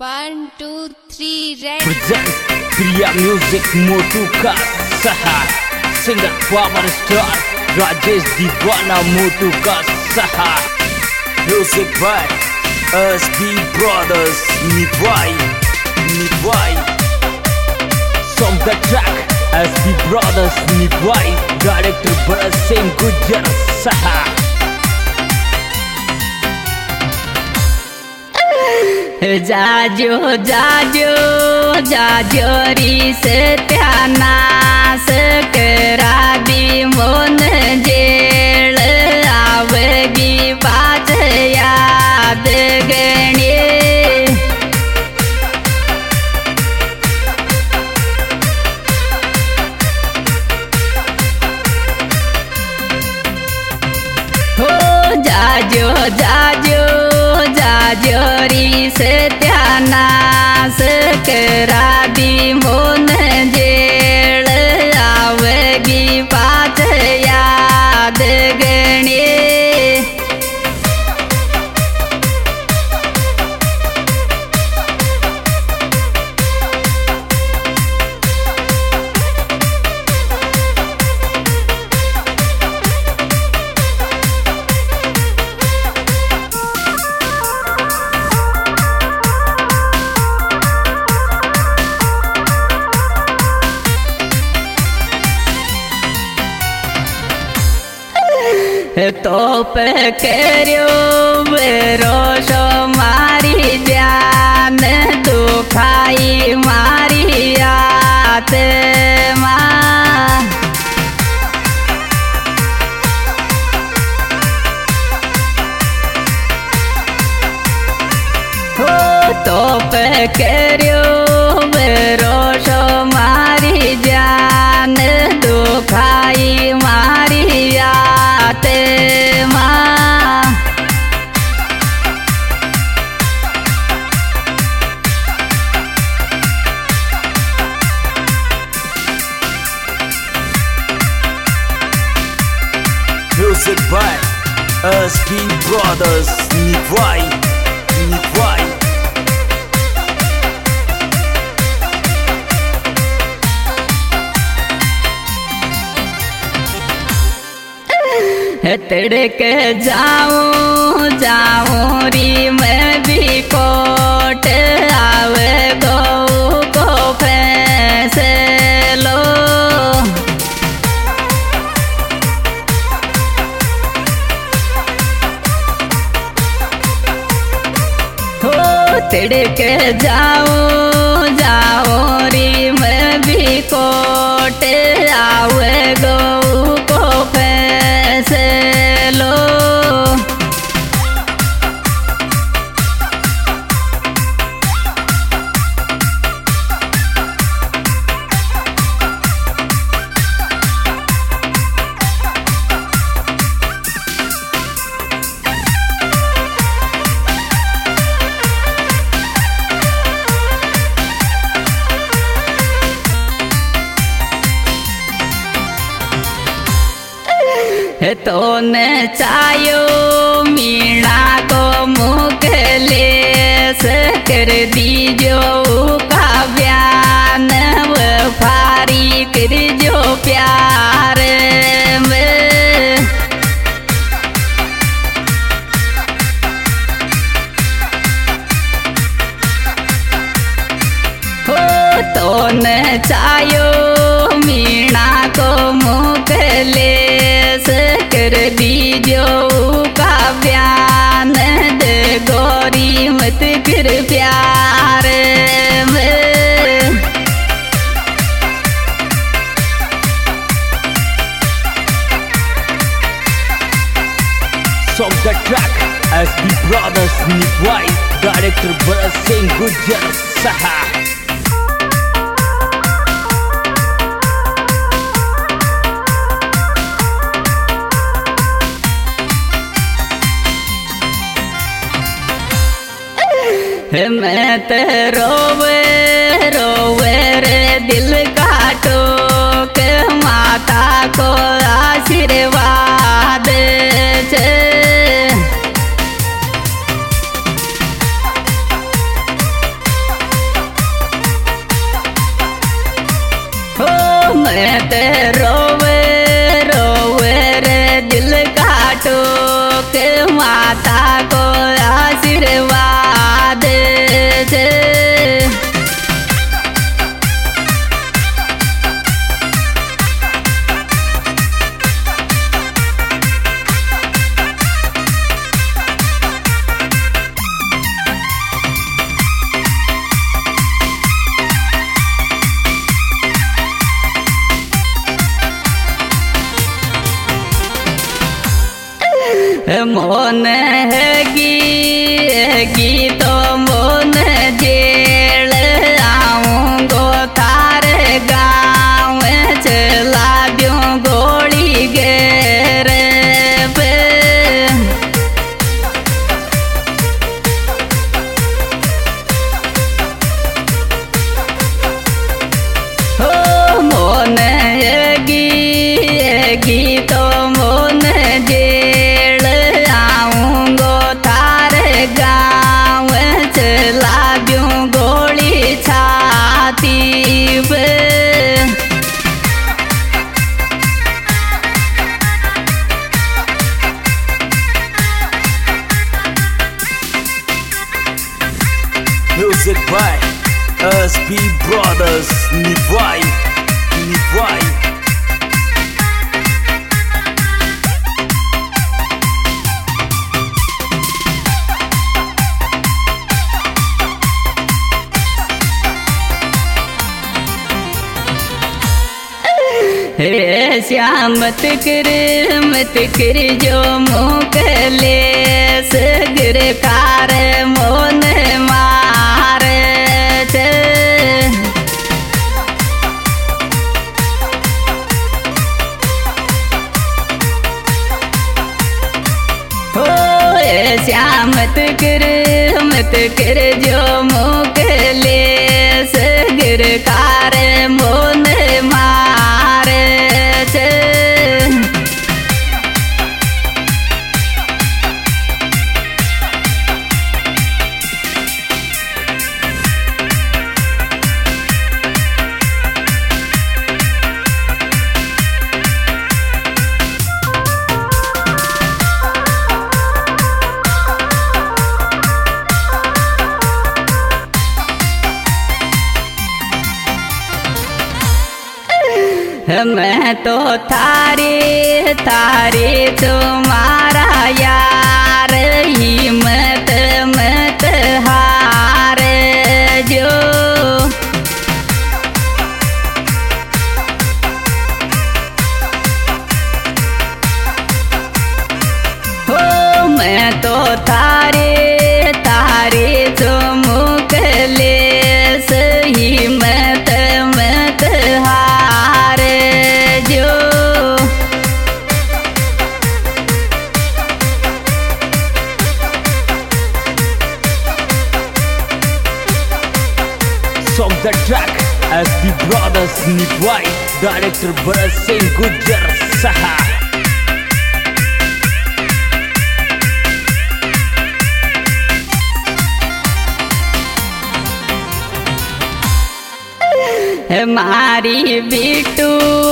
1, 2, 3, red. Present Priya Music Motu ka saha singer power star Rajesh Deewana Motu ka saha music by SB Brothers Nivai Song the track SB Brothers Nivai Director Bharat Singh Gujjar saha जाजो जाजो जाजो री सत्यानाश करा दी मोन jail आवेगी बात याद गणे हो जाजो जाजो जाजोरी सत्यानाश करा दी मोन जेल आवेगी बात याद गणे तो पकड़ो रोशो मारी जान दुखाई मारी आत्मा हो तो पकड़ो रोशो मारी जान दुखाई मारी आत्मा music by SB Brothers Nivai तड़क जाऊं जाऊं री मैं भी कोट आवे गो को फैसलो हो तड़क जाऊं जाऊं री मैं भी कोट आवे गो को फैसलो तो न चायो मीणा को मुख ले कर दीजो का बयान वफारी कर जो प्यार में हो तो न चायो मीणा को मुख ले कर दीजो का बयान दे गोरी मत कर प्यार में Song the track SB Brothers Nivai Director Bharat Singh Gujjar saha मैं तो रोवे रोवे रे दिल काटो के माता को आशीर्वाद छे मैं ते रोवे रोवे रे दिल काटो के माता को आशीर्वाद दे। मोन है तो मोन जेल आऊंगो तारे गाँव चला दूं गोली घेर पे। हो मोन है तो मोन जेल आऊंगो तारे गाँव चला दूं गोली छाती पे। Music by SB Brothers Nivai. हे श्याम मत कर जो मुकले सगर कार मोन मार छे। हो श्याम मत कर जो मुकले सगर कार मोन मार छे। मैं तो थारे तुम्हारा यार हिम्मत मत हार जो। हो मैं तो थारे चुमुकले सही मत हार जो। Song the track SB Brothers Nivai. Director Bharat Singh Gujjar Saha. मारी बिटू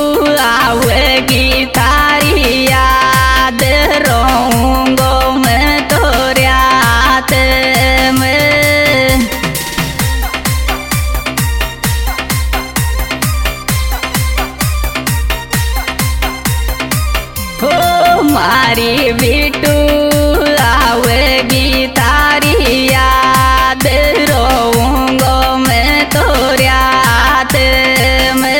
आवेगी तारी याद रहूंगो मैं तो रात में। हो मारी बिटू आवेगी तारी याद रहूंगो मैं तो रात में।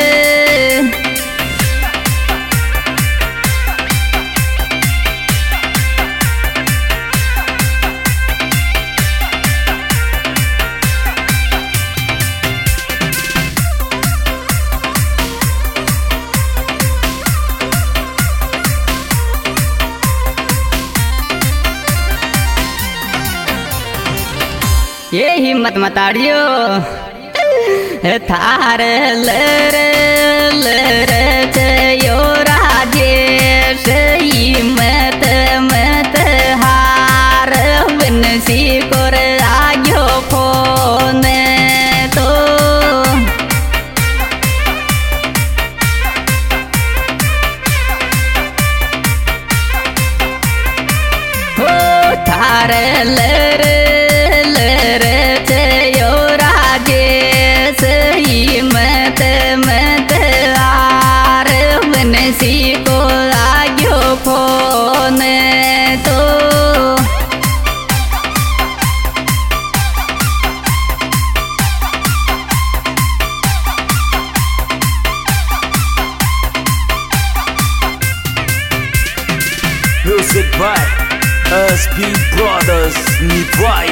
ये हिम्मत मताड़ियो थार लर यो राजेश हिम्मत मत हार बनसी कोर आग्यो फोन तो। by SB Brothers Nitwai.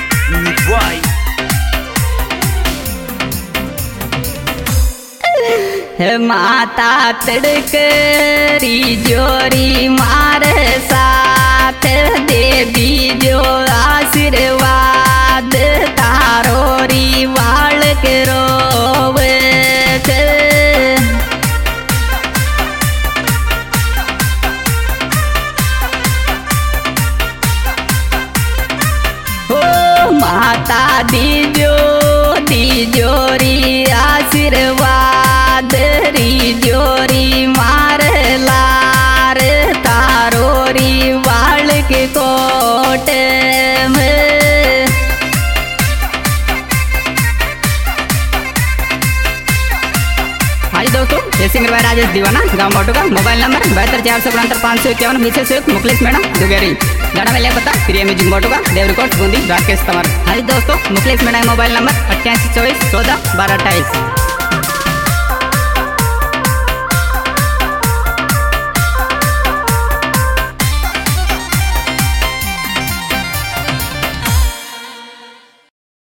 माता तड़करी जोरी मार साथ देवी जो आशीर्वाद तारोरी वाल के रोवत हो माता दीजोरी आशीर्वाद री जोरी मार लार तारोरी वाल के कोट में। हाजी दोस्तों, ये सिंगर भाई राजेश दीवाना गाँव मोटू का। मोबाइल नंबर 72 452 551 मुखलेश मैडम दुगेरी। गाना में ले पता प्रिया म्यूजिक मोटू का देव रिकॉर्ड बूंदी राकेश तंवर। हाजी दोस्तों, मुखलेश मैडम मोबाइल नंबर 88 24 14 12 28।